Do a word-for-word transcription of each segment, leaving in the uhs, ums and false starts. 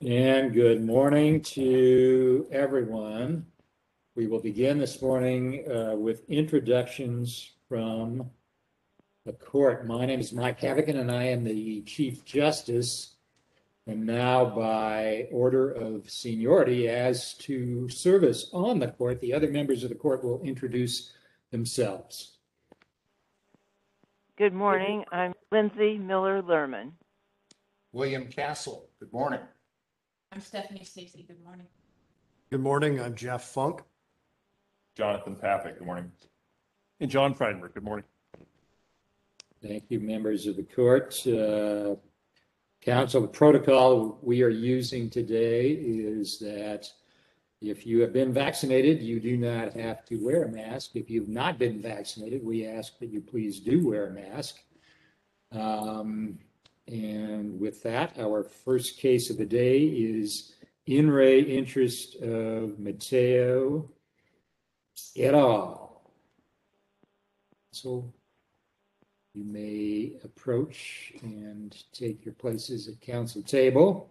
And good morning to everyone. We will begin this morning uh, with introductions from the court. My name is Mike Havigan and I am the Chief Justice. And now by order of seniority as to service on the court, the other members of the court will introduce themselves. Good morning. I'm Lindsay Miller-Lerman. William Castle, good morning. I'm Stephanie Stacy. Good morning. Good morning. I'm Jeff Funk. Jonathan Papik, good morning. And John Freidenberg, good morning. Thank you, members of the court. Uh, council, the protocol we are using today is that if you have been vaccinated, you do not have to wear a mask. If you've not been vaccinated, we ask that you please do wear a mask. Um, and with that, our first case of the day is in re interest of Mateo et al. So you may approach and take your places at council table.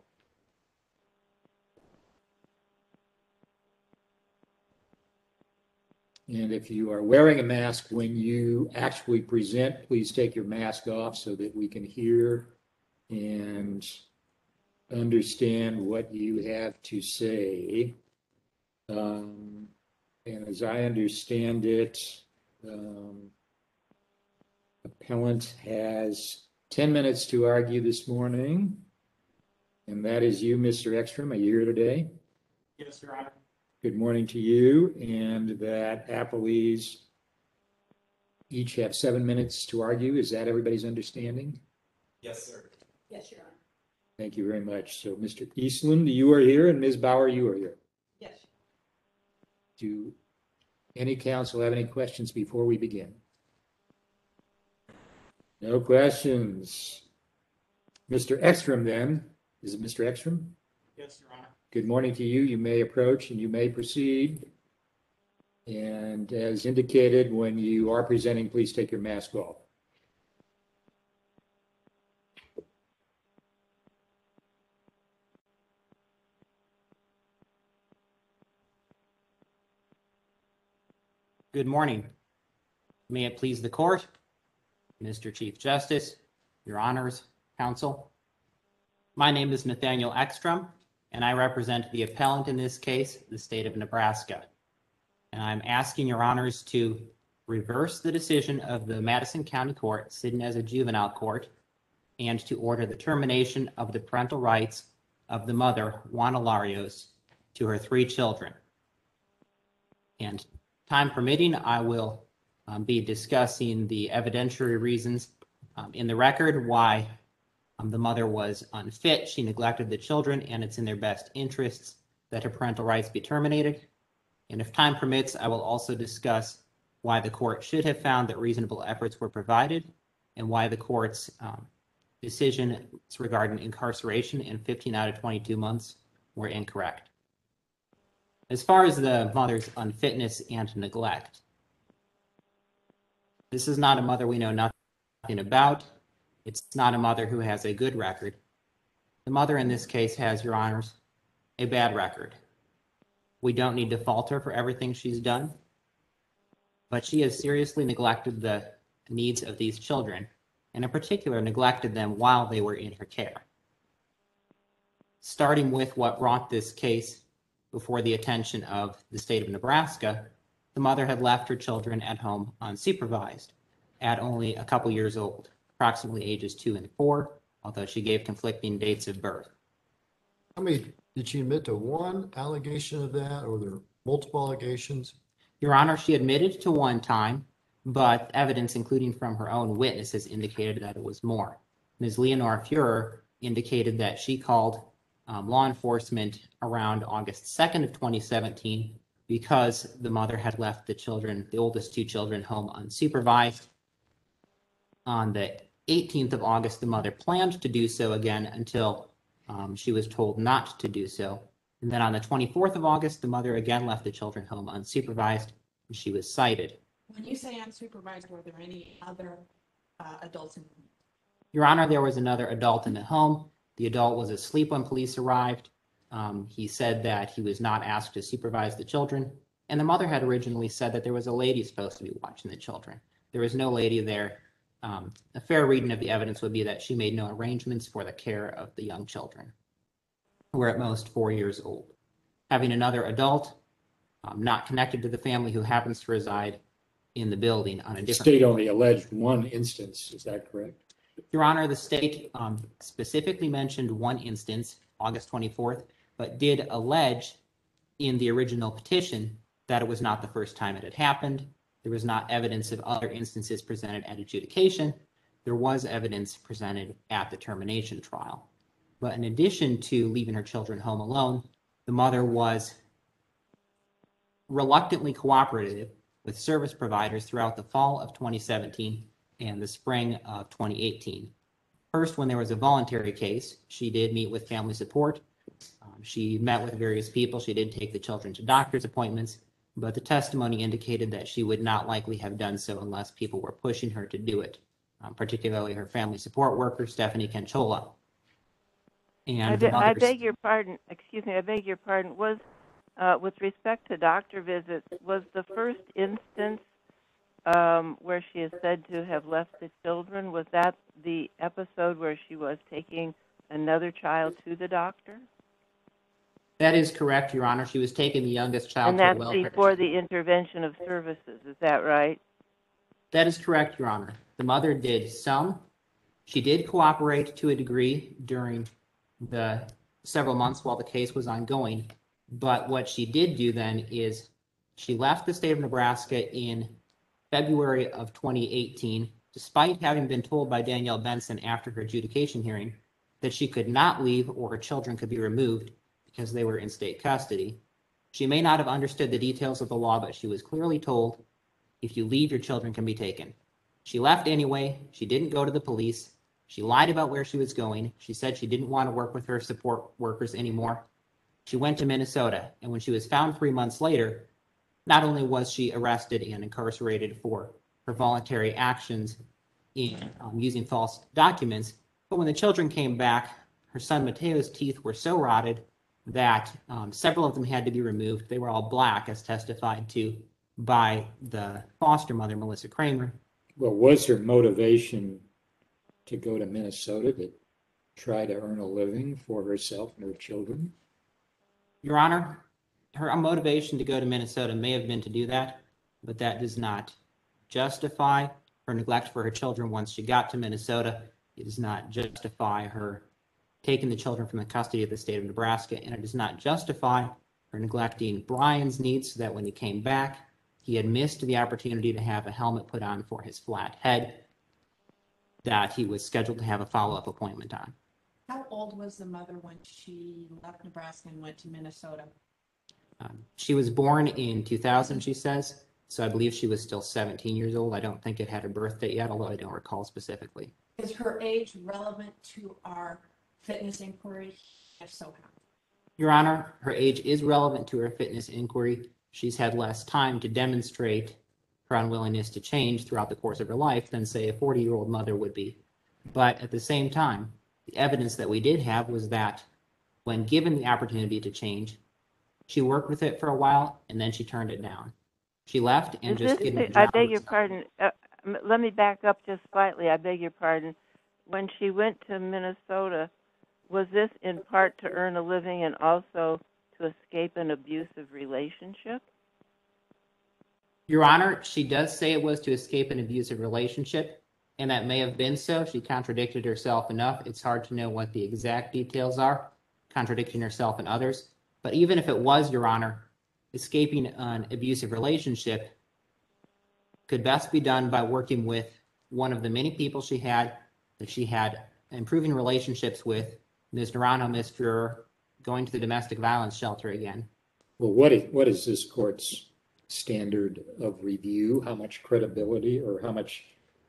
And if you are wearing a mask when you actually present, please take your mask off so that we can hear and understand what you have to say. Um, and as I understand it, um, appellant has ten minutes to argue this morning. And that is you, Mister Ekstrom. Are you here today? Yes, Your Honor. Good morning to you. And that appellees each have seven minutes to argue. Is that everybody's understanding? Yes, sir. Yes, Your Honor. Thank you very much. So Mister Eastland, you are here, and Miz Bauer, you are here. Yes. Do any counsel have any questions before we begin? No questions. Mister Ekstrom, then. Is it Mister Ekstrom? Yes, Your Honor. Good morning to you. You may approach and you may proceed. And as indicated, when you are presenting, please take your mask off. Good morning. May it please the court, Mister Chief Justice, Your Honors, Counsel. My name is Nathaniel Ekstrom, and I represent the appellant in this case, the state of Nebraska. And I'm asking Your Honors to reverse the decision of the Madison County Court, sitting as a juvenile court, and to order the termination of the parental rights of the mother, Juana Larios, to her three children. And time permitting, I will um, be discussing the evidentiary reasons um, in the record why um, the mother was unfit, she neglected the children, and it's in their best interests that her parental rights be terminated. And if time permits, I will also discuss why the court should have found that reasonable efforts were provided and why the court's um, decision regarding incarceration in fifteen out of twenty-two months were incorrect. As far as the mother's unfitness and neglect, this is not a mother we know nothing about. It's not a mother who has a good record. The mother in this case has, Your Honors, a bad record. We don't need to fault her for everything she's done, but she has seriously neglected the needs of these children, and in particular neglected them while they were in her care. Starting with what brought this case before the attention of the state of Nebraska, the mother had left her children at home unsupervised at only a couple years old, approximately ages two and four, although she gave conflicting dates of birth. How many did she admit to? One allegation of that, or there multiple allegations? Your Honor, she admitted to one time, but evidence, including from her own witnesses, indicated that it was more. Miz Leonore Fuhrer indicated that she called um, law enforcement around August second of twenty seventeen because the mother had left the children, the oldest two children, home unsupervised. On the eighteenth of August, the mother planned to do so again until um, she was told not to do so. And then on the twenty-fourth of August, the mother again left the children home unsupervised, and she was cited. When you say unsupervised, were there any other uh, adults in the home? Your Honor, there was another adult in the home. The adult was asleep when police arrived. Um, he said that he was not asked to supervise the children, and the mother had originally said that there was a lady supposed to be watching the children. There was no lady there. Um, a fair reading of the evidence would be that she made no arrangements for the care of the young children, who were at most four years old. Having another adult, um, not connected to the family, who happens to reside in the building on a The different. state only alleged one instance, is that correct? Your Honor, the state um, specifically mentioned one instance, August twenty-fourth, but did allege in the original petition that it was not the first time it had happened. There was not evidence of other instances presented at adjudication. There was evidence presented at the termination trial. But in addition to leaving her children home alone, the mother was reluctantly cooperative with service providers throughout the fall of twenty seventeen and the spring of twenty eighteen. First, when there was a voluntary case, she did meet with family support. Um, she met with various people. She did take the children to doctor's appointments, but the testimony indicated that she would not likely have done so unless people were pushing her to do it, um, particularly her family support worker, Stephanie Canchola. And I, the be, I mother's- beg your pardon, excuse me, I beg your pardon, was, uh, with respect to doctor visits, was the first instance um, where she is said to have left the children, was that the episode where she was taking another child to the doctor? That is correct, Your Honor. She was taking the youngest child And to a that's welfare. before the intervention of services, is that right? That is correct, Your Honor. The mother did some. She did cooperate to a degree during the several months while the case was ongoing. But what she did do then is she left the state of Nebraska in February of twenty eighteen, despite having been told by Danielle Benson after her adjudication hearing that she could not leave or her children could be removed because they were in state custody. She may not have understood the details of the law, but she was clearly told, if you leave, your children can be taken. She left anyway. She didn't go to the police. She lied about where she was going. She said she didn't want to work with her support workers anymore. She went to Minnesota, and when she was found three months later, not only was she arrested and incarcerated for her voluntary actions in um, using false documents, but when the children came back, her son Mateo's teeth were so rotted that um, several of them had to be removed. They were all black, as testified to by the foster mother, Melissa Kramer. Well, was her motivation to go to Minnesota to try to earn a living for herself and her children? Your Honor, her motivation to go to Minnesota may have been to do that, but that does not justify her neglect for her children once she got to Minnesota. It does not justify her taking the children from the custody of the state of Nebraska, and it does not justify her neglecting Brian's needs so that when he came back, he had missed the opportunity to have a helmet put on for his flat head that he was scheduled to have a follow-up appointment on. How old was the mother when she left Nebraska and went to Minnesota? Um, she was born in two thousand, she says, so I believe she was still seventeen years old. I don't think it had her birth date yet, although I don't recall specifically. Is her age relevant to our fitness inquiry? If so, how? Your Honor, her age is relevant to her fitness inquiry. She's had less time to demonstrate her unwillingness to change throughout the course of her life than, say, a forty-year-old mother would be. But at the same time, the evidence that we did have was that when given the opportunity to change, she worked with it for a while and then she turned it down. She left and Is just this, getting a I job beg was your enough. pardon. Uh, m- let me back up just slightly. I beg your pardon. When she went to Minnesota, was this in part to earn a living and also to escape an abusive relationship? Your Honor, she does say it was to escape an abusive relationship, and that may have been so. She contradicted herself enough. It's hard to know what the exact details are, contradicting herself and others. But even if it was, Your Honor, escaping an abusive relationship could best be done by working with one of the many people she had that she had improving relationships with, Miz Naranjo, Miz Fuhrer, going to the domestic violence shelter again. Well, what is, what is this court's standard of review? How much credibility or how much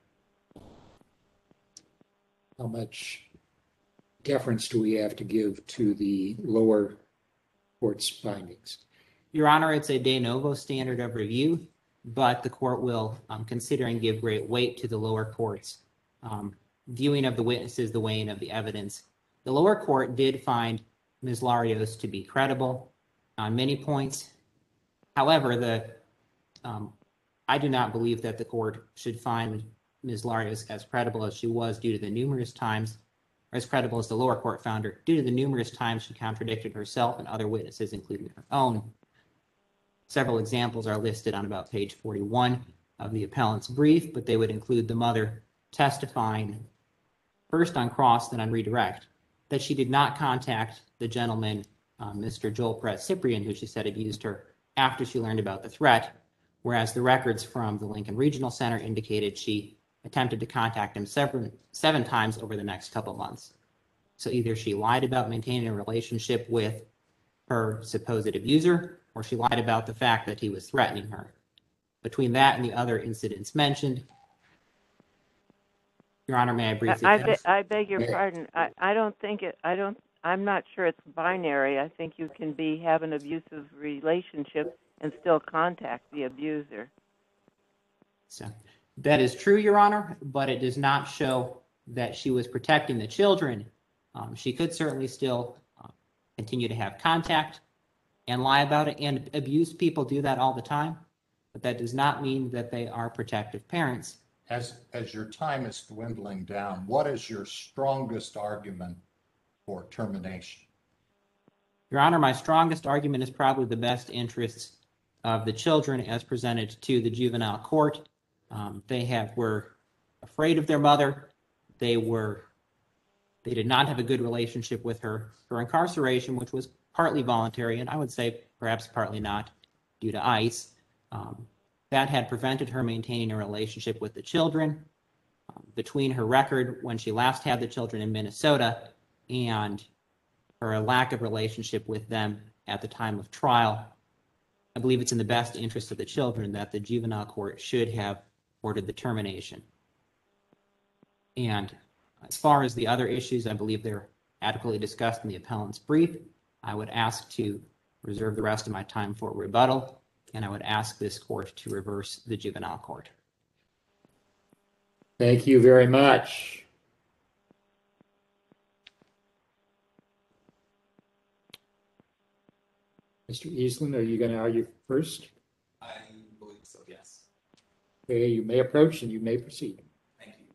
how much deference do we have to give to the lower court's findings? Your Honor, it's a de novo standard of review, but the court will um, consider and give great weight to the lower court's um, viewing of the witnesses, the weighing of the evidence. The lower court did find Miz Larios to be credible on many points. However, the um, I do not believe that the court should find Miz Larios as credible as she was due to the numerous times, or as credible as the lower court found her, due to the numerous times she contradicted herself and other witnesses, including her own. Several examples are listed on about page forty-one of the appellant's brief, but they would include the mother testifying first on cross, then on redirect, that she did not contact the gentleman, uh, Mister Joel Perez Cyprian, who she said abused her after she learned about the threat, whereas the records from the Lincoln Regional Center indicated she attempted to contact him seven, seven times over the next couple months. So either she lied about maintaining a relationship with her supposed abuser, or she lied about the fact that he was threatening her. Between that and the other incidents mentioned, Your Honor, may I briefly I, I, finish? be, I beg your Yeah. pardon. I, I don't think it. I don't. I'm not sure it's binary. I think you can be have an abusive relationship and still contact the abuser. So that is true, Your Honor, but it does not show that she was protecting the children. Um, she could certainly still uh, continue to have contact and lie about it, and abused people do that all the time, but that does not mean that they are protective parents. As, as your time is dwindling down, what is your strongest argument for termination? Your Honor, my strongest argument is probably the best interests of the children as presented to the juvenile court. Um, they have were afraid of their mother. They were they did not have a good relationship with her. Her incarceration, which was partly voluntary, and I would say perhaps partly not due to ICE, um, that had prevented her maintaining a relationship with the children. Um, between her record when she last had the children in Minnesota and her lack of relationship with them at the time of trial, I believe it's in the best interest of the children that the juvenile court should have ordered the termination. And as far as the other issues, I believe they're adequately discussed in the appellant's brief. I would ask to reserve the rest of my time for rebuttal, and I would ask this court to reverse the juvenile court. Thank you very much. Mister Eastland, are you going to argue first? I believe so, yes. Okay, you may approach and you may proceed. Thank you.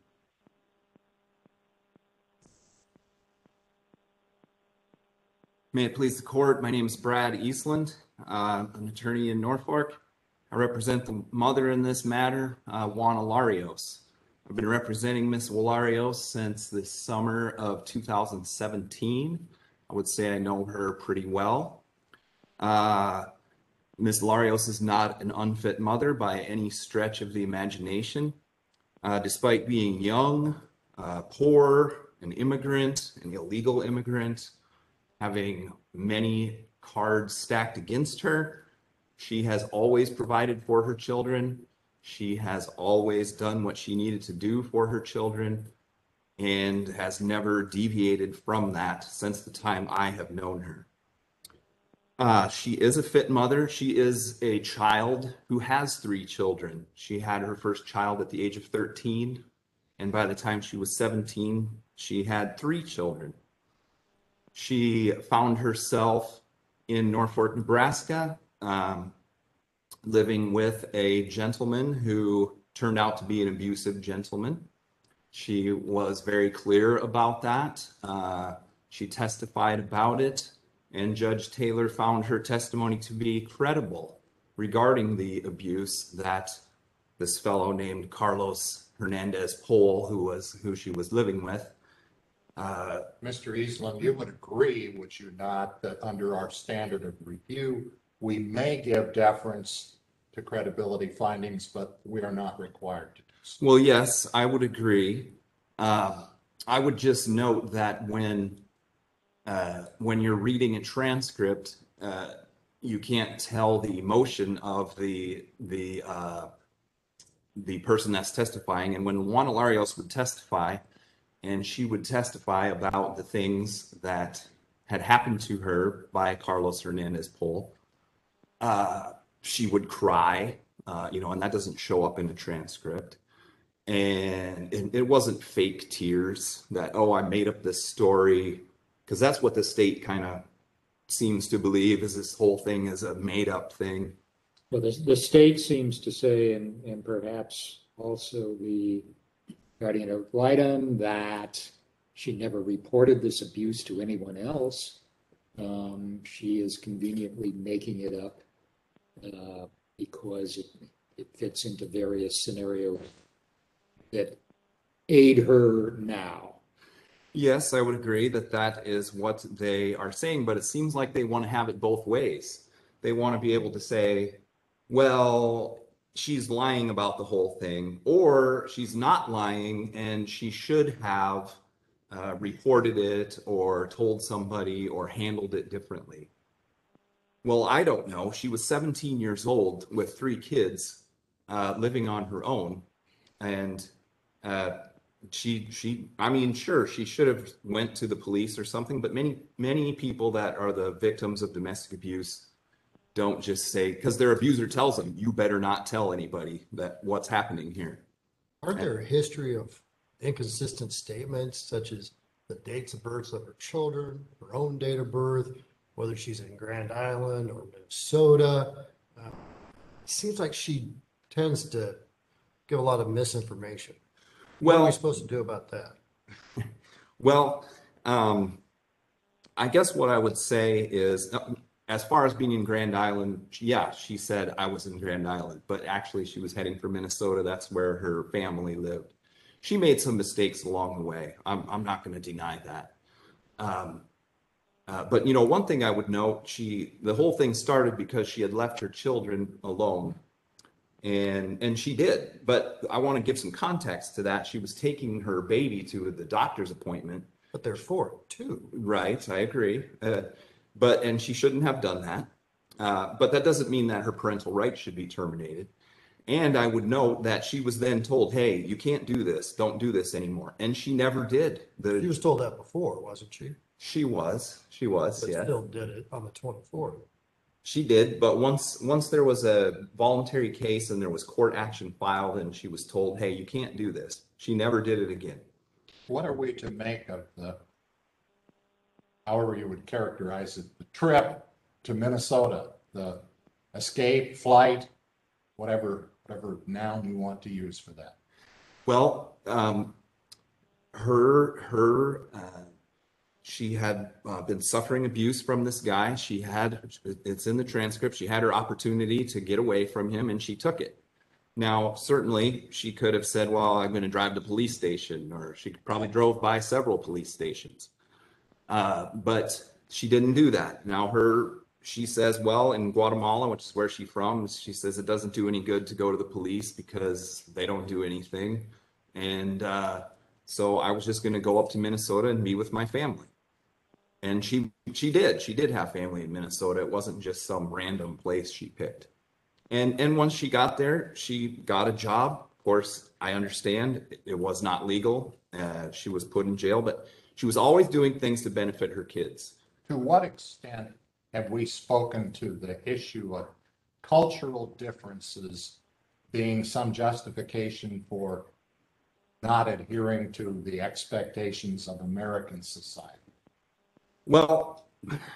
May it please the court, my name is Brad Eastland. Uh, I'm an attorney in Norfolk. I represent the mother in this matter, uh, Juana Larios. I've been representing Miss Larios since the summer of two thousand seventeen. I would say I know her pretty well. Uh, Miss Larios is not an unfit mother by any stretch of the imagination. Uh, despite being young, uh, poor, an immigrant, an illegal immigrant, having many cards stacked against her, she has always provided for her children. She has always done what she needed to do for her children and has never deviated from that since the time I have known her. Uh, she is a fit mother. She is a child who has three children. She had her first child at the age of thirteen, and by the time she was seventeen, she had three children. She found herself in Norfolk, Nebraska, um, living with a gentleman who turned out to be an abusive gentleman. She was very clear about that. Uh, she testified about it, and Judge Taylor found her testimony to be credible regarding the abuse that this fellow named Carlos Hernandez Pole, who was who she was living with. Uh, Mister Eastland, you would agree, would you not, that under our standard of review, we may give deference to credibility findings, but we are not required to do so? well, yes, I would agree. Uh, I would just note that when uh, when you're reading a transcript, uh, you can't tell the emotion of the the uh, the person that's testifying. And when Juana Larios would testify, and she would testify about the things that had happened to her by Carlos Hernandez Pole, uh, she would cry, uh, you know, and that doesn't show up in the transcript. And it, it wasn't fake tears that, oh, I made up this story, because that's what the state kind of seems to believe is this whole thing is a made up thing. Well, the, the state seems to say, and, and perhaps also the guardian ad litem, that she never reported this abuse to anyone else. Um, she is conveniently making it up uh, because it, it fits into various scenarios that aid her now. Yes, I would agree that that is what they are saying, but it seems like they want to have it both ways. They want to be able to say, well, she's lying about the whole thing, or she's not lying and she should have uh, reported it or told somebody or handled it differently. Well, I don't know. She was seventeen years old with three kids, uh, living on her own, and uh, she she I mean, sure, she should have went to the police or something, but many many people that are the victims of domestic abuse don't just say, because their abuser tells them, you better not tell anybody that what's happening here. Aren't there a history of inconsistent statements such as the dates of births of her children, her own date of birth, whether she's in Grand Island or Minnesota? Uh, it seems like she tends to give a lot of misinformation. What are Well, we supposed to do about that? well, um, I guess what I would say is, uh, as far as being in Grand Island, yeah, she said I was in Grand Island, but actually she was heading for Minnesota. That's where her family lived. She made some mistakes along the way. I'm, I'm not going to deny that. Um, uh, but, you know, one thing I would note, she, the whole thing started because she had left her children alone. And, and she did. But I want to give some context to that. She was taking her baby to the doctor's appointment. But they're for it too. Right, I agree. Uh, but, and she shouldn't have done that. Uh, but that doesn't mean that her parental rights should be terminated. And I would note that she was then told, hey, you can't do this. Don't do this anymore. And she never did. The, She was told that before, wasn't she? she was, she was, But yeah. still did it on the twenty-fourth. She did, but once once there was a voluntary case and there was court action filed and she was told, hey, you can't do this. She never did it again. What are we to make of the, however you would characterize it, the trip to Minnesota, the escape, flight, whatever, whatever noun you want to use for that? Well, um, her her uh, she had uh, been suffering abuse from this guy. She had, it's in the transcript, she had her opportunity to get away from him and she took it. Now, certainly she could have said, well, I'm going to drive to the police station, or she probably drove by several police stations. Uh, but she didn't do that. Now her, she says, well, in Guatemala, which is where she's from, she says it doesn't do any good to go to the police because they don't do anything. And uh, so I was just going to go up to Minnesota and be with my family. And she she did. She did have family in Minnesota. It wasn't just some random place she picked. And and once she got there, she got a job. Of course, I understand it, it was not legal. Uh, she was put in jail, but she was always doing things to benefit her kids. To what extent have we spoken to the issue of cultural differences being some justification for not adhering to the expectations of American society? Well,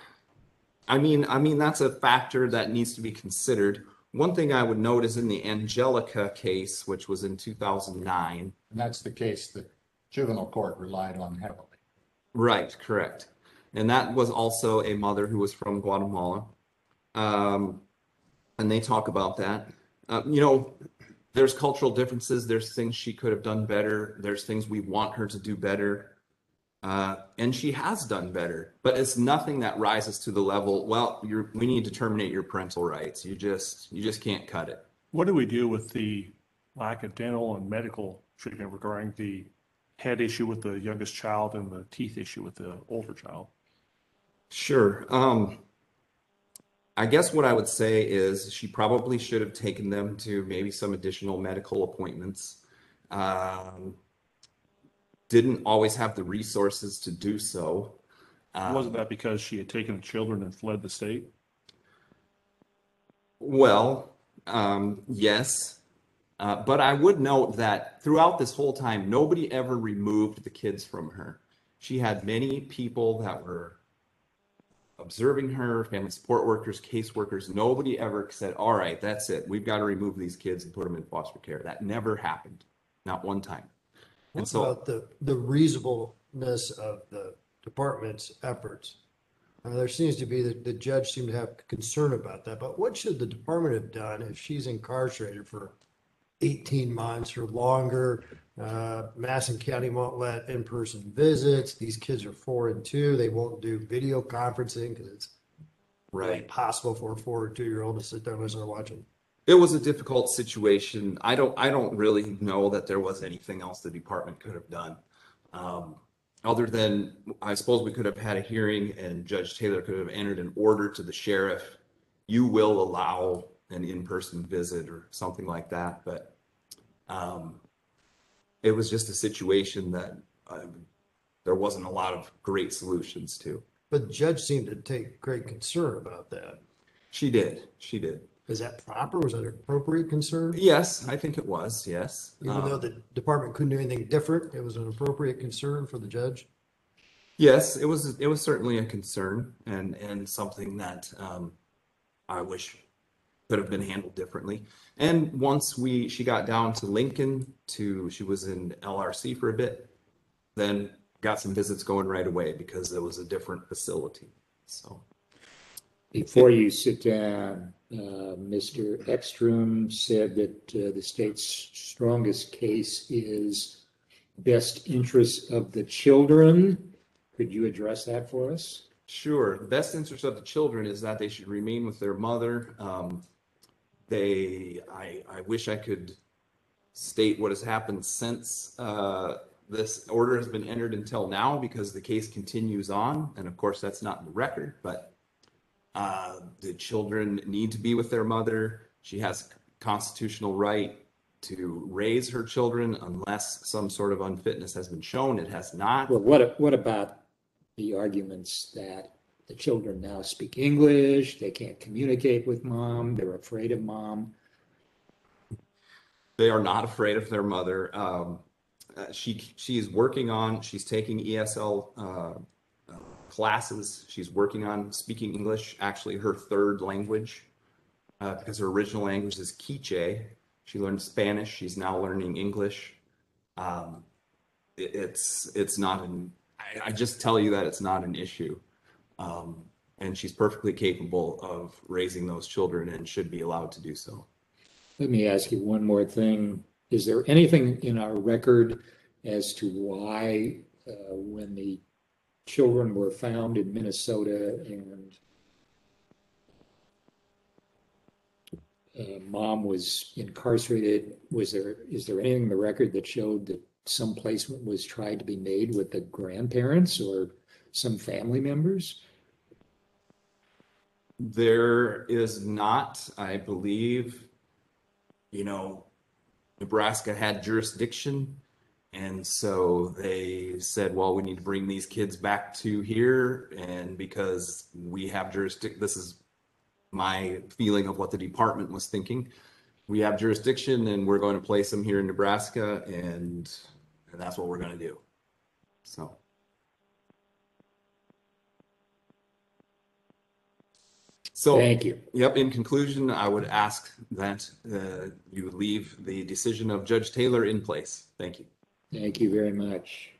I mean, I mean, that's a factor that needs to be considered. One thing I would note is in the Angelica case, which was in two thousand nine. And that's the case that juvenile court relied on heavily. Right, correct. And that was also a mother who was from Guatemala. Um, and they talk about that. Uh, you know, there's cultural differences. There's things she could have done better. There's things we want her to do better. Uh, and she has done better, but it's nothing that rises to the level, well, you're, we need to terminate your parental rights. You just, you just can't cut it. What do we do with the lack of dental and medical treatment regarding the head issue with the youngest child and the teeth issue with the older child? Sure. Um, I guess what I would say is she probably should have taken them to maybe some additional medical appointments. Um, didn't always have the resources to do so. Um, Wasn't that because she had taken the children and fled the state? Well, um, yes. Uh, but I would note that throughout this whole time, nobody ever removed the kids from her. She had many people that were observing her, family support workers, caseworkers, nobody ever said, all right, that's it. We've got to remove these kids and put them in foster care. That never happened. Not one time. And What so about the, the reasonableness of the department's efforts? Uh, there seems to be that the judge seemed to have concern about that, but what should the department have done if she's incarcerated for eighteen months or longer? Uh, Madison County won't let in-person visits. These kids are four and two. They won't do video conferencing because it's right. impossible for a four or two-year-old to sit there and listen to watching. It was a difficult situation. I don't I don't really know that there was anything else the department could have done. Um, other than, I suppose we could have had a hearing and Judge Taylor could have entered an order to the sheriff. You will allow an in-person visit or something like that. But um, it was just a situation that uh, there wasn't a lot of great solutions to. But the judge seemed to take great concern about that. She did. She did. Is that proper? Was that an appropriate concern? Yes, I think it was. Yes. Even Um, though the department couldn't do anything different, it was an appropriate concern for the judge? Yes, it was, it was certainly a concern and, and something that um, I wish could have been handled differently. And once we, she got down to Lincoln to, she was in L R C for a bit, then got some visits going right away because it was a different facility. So. Before you sit down, uh, Mister Ekstrom said that uh, the state's strongest case is best interest of the children. Could you address that for us? Sure. The best interest of the children is that they should remain with their mother. Um, they, I, I wish I could state what has happened since uh, this order has been entered until now because the case continues on. And of course, that's not in the record, but uh, the children need to be with their mother. She has a constitutional right to raise her children unless some sort of unfitness has been shown. It has not. Well, what, what about the arguments that the children now speak English, they can't communicate with mom, they're afraid of mom? They are not afraid of their mother. Um, uh, she she is working on, she's taking E S L uh, uh, classes. She's working on speaking English, actually her third language, uh, because her original language is Quiche. She learned Spanish. She's now learning English. Um, it, it's it's not an, I, I just tell you that it's not an issue. Um, and she's perfectly capable of raising those children and should be allowed to do so. Let me ask you one more thing. Is there anything in our record as to why uh, when the children were found in Minnesota and uh, mom was incarcerated, was there, is there anything in the record that showed that some placement was tried to be made with the grandparents or some family members? There is not, I believe, you know, Nebraska had jurisdiction. And so they said, well, we need to bring these kids back to here. And because we have jurisdiction, this is my feeling of what the department was thinking. We have jurisdiction and we're going to place them here in Nebraska. And, and that's what we're going to do. So. So, thank you. Yep. In conclusion, I would ask that uh, you leave the decision of Judge Taylor in place. Thank you. Thank you very much.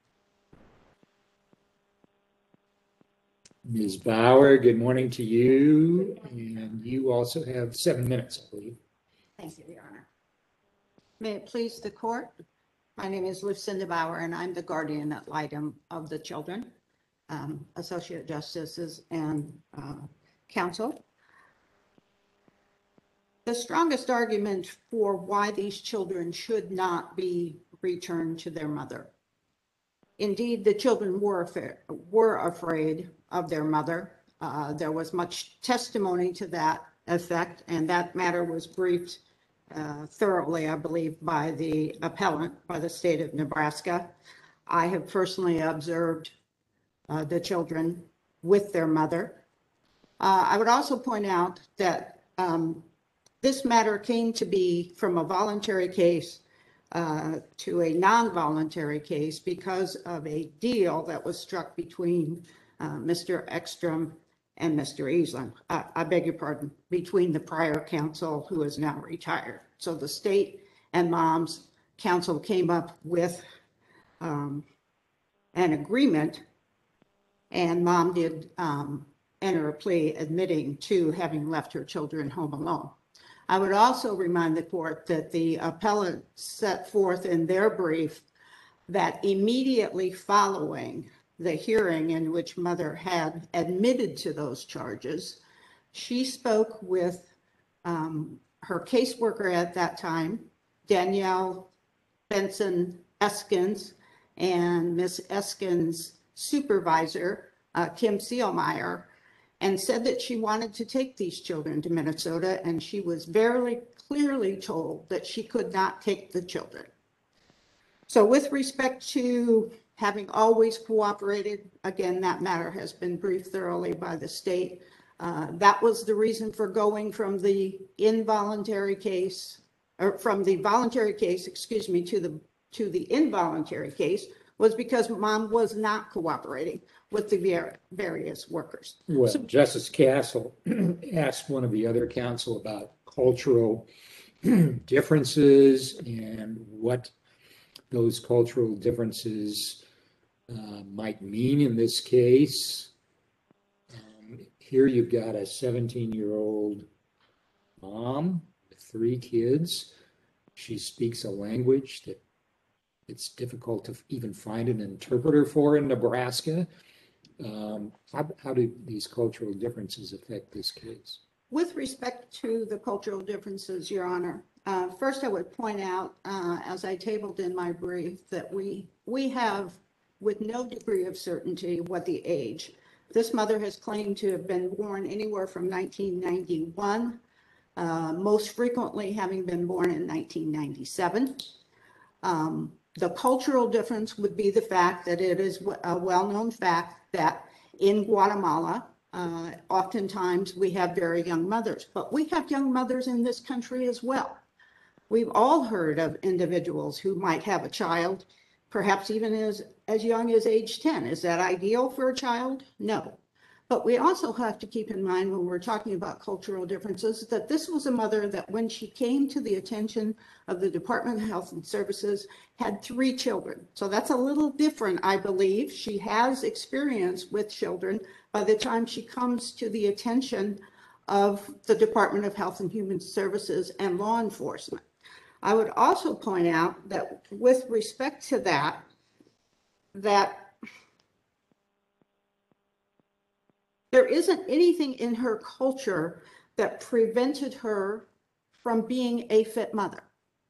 Miz Bauer, good morning to you. And you also have seven minutes, I believe. Thank you, Your Honor. May it please the court. My name is Lucinda Bauer, and I'm the guardian ad litem of the children, um, associate justices, and uh, counsel. The strongest argument for why these children should not be returned to their mother. Indeed, the children were, were afraid of their mother. Uh, there was much testimony to that effect, and that matter was briefed uh, thoroughly, I believe, by the appellant, by the state of Nebraska. I have personally observed uh, the children with their mother. Uh, I would also point out that um, this matter came to be from a voluntary case uh, to a non-voluntary case because of a deal that was struck between uh, Mister Ekstrom and Mister Eastland, I, I beg your pardon, between the prior counsel who is now retired. So the state and mom's counsel came up with um, an agreement, and mom did um, enter a plea admitting to having left her children home alone. I would also remind the court that the appellant set forth in their brief that immediately following the hearing in which mother had admitted to those charges, she spoke with um, her caseworker at that time, Danielle Benson Eskins, and Miss Eskins' supervisor, uh, Kim Seelmeyer, and said that she wanted to take these children to Minnesota, and she was very clearly told that she could not take the children. So with respect to having always cooperated, again, that matter has been briefed thoroughly by the state. Uh, that was the reason for going from the involuntary case, or from the voluntary case, excuse me, to the to the involuntary case, was because mom was not cooperating with the various workers. Well, So- Justice Castle asked one of the other counsel about cultural differences and what those cultural differences uh, might mean in this case. Um, here you've got a seventeen-year-old mom with three kids. She speaks a language that it's difficult to even find an interpreter for in Nebraska. Um, how, how do these cultural differences affect this case? With respect to the cultural differences, Your Honor, uh, first I would point out, uh, as I tabled in my brief, that we we have, with no degree of certainty, what the age. This mother has claimed to have been born anywhere from nineteen ninety-one, uh, most frequently having been born in nineteen ninety-seven. Um, the cultural difference would be the fact that it is a well-known fact that in Guatemala, uh, oftentimes we have very young mothers, but we have young mothers in this country as well. We've all heard of individuals who might have a child, perhaps even as, as young as age ten. Is that ideal for a child? No. But we also have to keep in mind when we're talking about cultural differences that this was a mother that when she came to the attention of the Department of Health and Services had three children. So that's a little different, I believe. She has experience with children by the time she comes to the attention of the Department of Health and Human Services and law enforcement. I would also point out that with respect to that, that there isn't anything in her culture that prevented her from being a fit mother.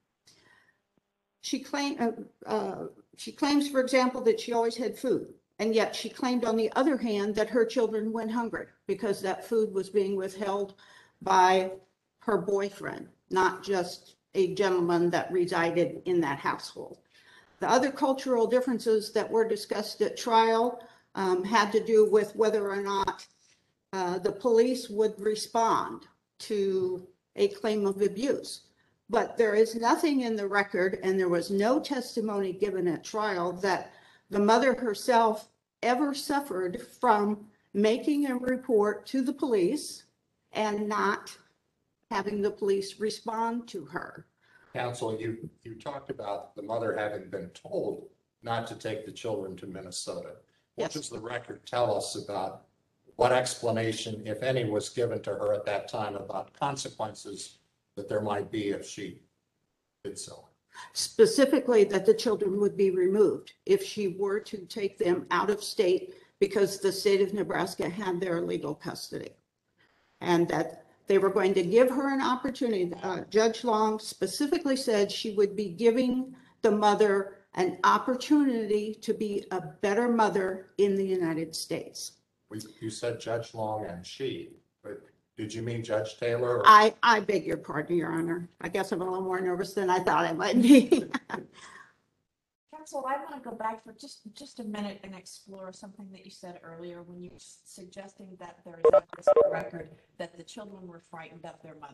She, claim, uh, uh, she claims, for example, that she always had food, and yet she claimed, on the other hand, that her children went hungry because that food was being withheld by her boyfriend, not just a gentleman that resided in that household. The other cultural differences that were discussed at trial um, had to do with whether or not uh, the police would respond to a claim of abuse. But there is nothing in the record, and there was no testimony given at trial that the mother herself ever suffered from making a report to the police and not having the police respond to her. Counsel, you, you talked about the mother having been told not to take the children to Minnesota. What Yes. does the record tell us about what explanation, if any, was given to her at that time about consequences that there might be if she did so? Specifically, that the children would be removed if she were to take them out of state because the state of Nebraska had their legal custody. And that they were going to give her an opportunity. Uh, Judge Long specifically said she would be giving the mother an opportunity to be a better mother in the United States. We, you said Judge Long and she, but did you mean Judge Taylor? Or? I, I beg your pardon, Your Honor. I guess I'm a little more nervous than I thought I might be. Counsel, I want to go back for just, just a minute and explore something that you said earlier when you were suggesting that there is evidence on the record that the children were frightened of their mother.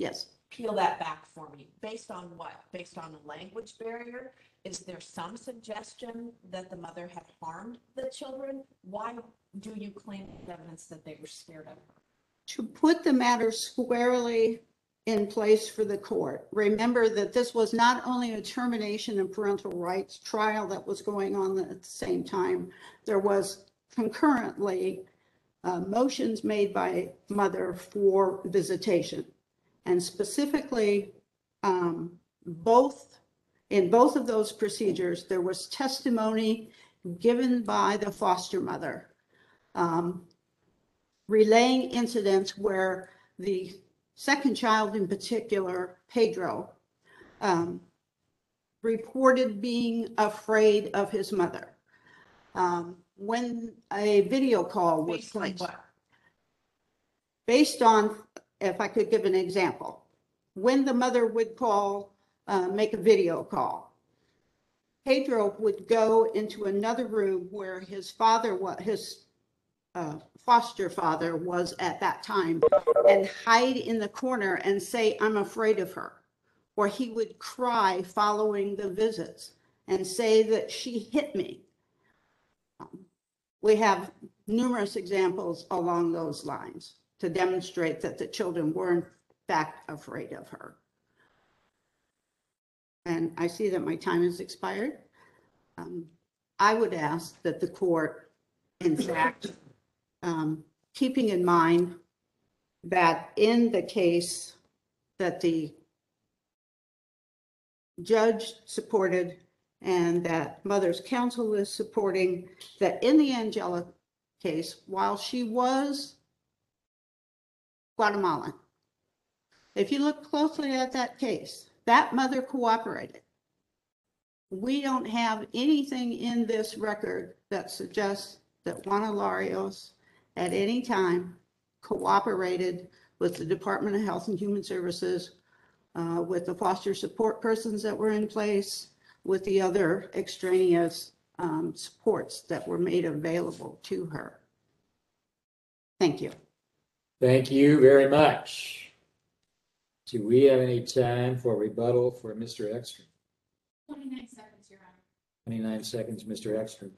Yes. Peel that back for me. Based on what? Based on a language barrier? Is there some suggestion that the mother had harmed the children? Why do you claim evidence that they were scared of her? To put the matter squarely in place for the court, remember that this was not only a termination of parental rights trial that was going on at the same time, there was concurrently uh, motions made by mother for visitation. And specifically, um, both in both of those procedures, there was testimony given by the foster mother, um, relaying incidents where the second child in particular, Pedro, um, reported being afraid of his mother. Um, when a video call was Based on placed, what? based on, if I could give an example, when the mother would call, uh, make a video call, Pedro would go into another room where his father, was his uh, foster father was at that time, and hide in the corner and say, "I'm afraid of her." Or he would cry following the visits and say that she hit me. Um, we have numerous examples along those lines to demonstrate that the children were in fact afraid of her. And I see that my time has expired. Um, I would ask that the court, in fact, um, keeping in mind that in the case that the judge supported and that mother's counsel is supporting, that in the Angela case, while she was Guatemalan, if you look closely at that case, that mother cooperated. We don't have anything in this record that suggests that Juana Larios at any time cooperated with the Department of Health and Human Services, uh, with the foster support persons that were in place, with the other extraneous um, supports that were made available to her. Thank you. Thank you very much. Do we have any time for rebuttal for Mister Ekstrom? twenty-nine seconds, Your Honor. twenty-nine seconds, Mister Ekstrom.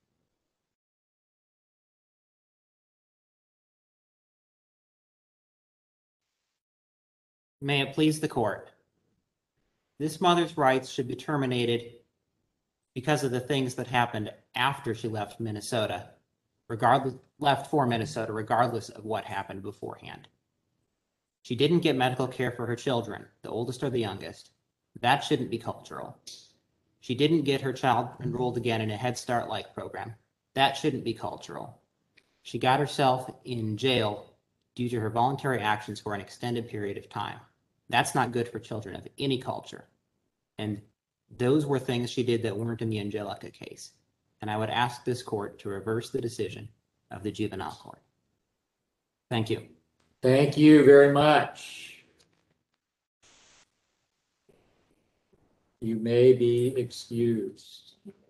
May it please the court. This mother's rights should be terminated because of the things that happened after she left Minnesota, regardless, left for Minnesota, regardless of what happened beforehand. She didn't get medical care for her children, the oldest or the youngest. That shouldn't be cultural. She didn't get her child enrolled again in a Head Start-like program. That shouldn't be cultural. She got herself in jail due to her voluntary actions for an extended period of time. That's not good for children of any culture. And those were things she did that weren't in the Angelica case. And I would ask this court to reverse the decision of the juvenile court. Thank you. Thank you very much. You may be excused.